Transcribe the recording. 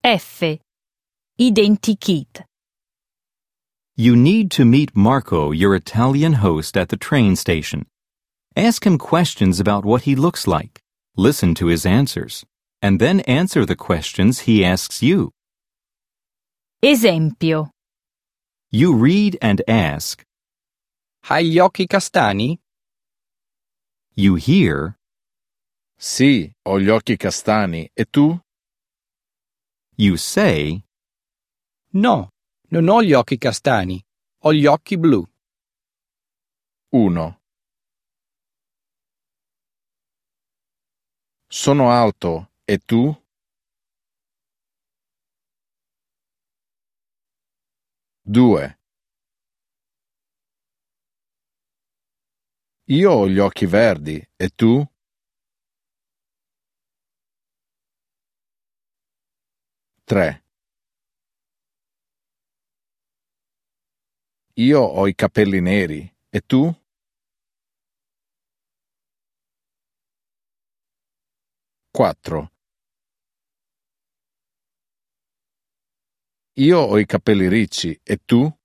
F. Identikit. You need to meet Marco, your Italian host, at the train station. Ask him questions about what he looks like. Listen to his answers. And then answer the questions he asks you. Esempio. You read and ask. Hai gli occhi castani? You hear. Sì, ho gli occhi castani. E tu? You say. No, non ho gli occhi castani. Ho gli occhi blu. 1. Sono alto. E tu? 2. Io ho gli occhi verdi. E tu? 3. Io ho i capelli neri. E tu? 4. Io ho i capelli ricci. E tu?